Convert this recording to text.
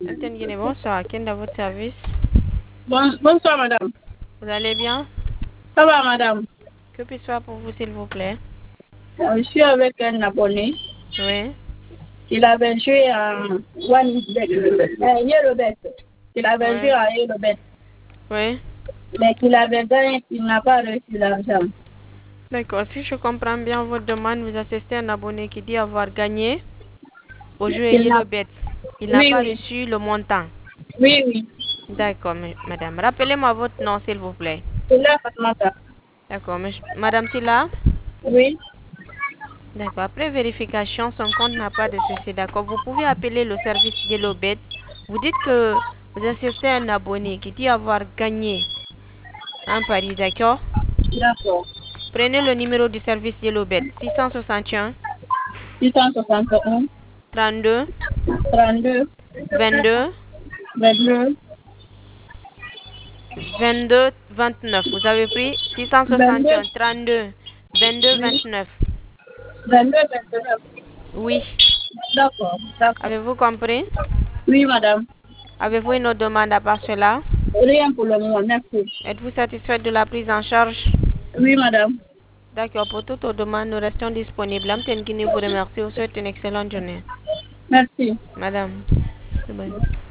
Antenne Guinée, bonsoir. Quel est votre service? Bonsoir, madame. Vous allez bien? Ça va, madame? Que puis-je faire pour vous, s'il vous plaît? Je suis avec un abonné. Oui. Il avait joué à Yellowbet. Il avait joué Oui. à Yellowbet. Oui. Mais qu'il avait gagné, il n'a pas reçu l'argent. D'accord. Si je comprends bien votre demande, vous assistez à un abonné qui dit avoir gagné au jeu Il n'a... Yellowbet. Il n'a Oui, pas oui. reçu le montant. Oui, oui. D'accord, madame. Rappelez-moi votre nom, s'il vous plaît. Il a Fatmata. D'accord. Madame Tila? Oui. D'accord. Après vérification, son compte n'a pas de souci. D'accord. Vous pouvez appeler le service Yellowbet. Vous dites que vous assistez à un abonné qui dit avoir gagné un pari. D'accord. D'accord. Prenez le numéro du service Yellowbet. 661 661 32 32 22 22 22 29. Vous avez pris 22 661 32 22 oui. 29. 22 29. Oui. D'accord. D'accord. Avez-vous compris? Oui, madame. Avez-vous une autre demande à part cela? Rien pour le moment. Merci. Êtes-vous satisfaite de la prise en charge? Oui, madame. D'accord. Pour toutes vos demandes, nous restons disponibles. Amten Guinée vous remercie. Vous souhaite une excellente journée. Merci. Madame. C'est bon.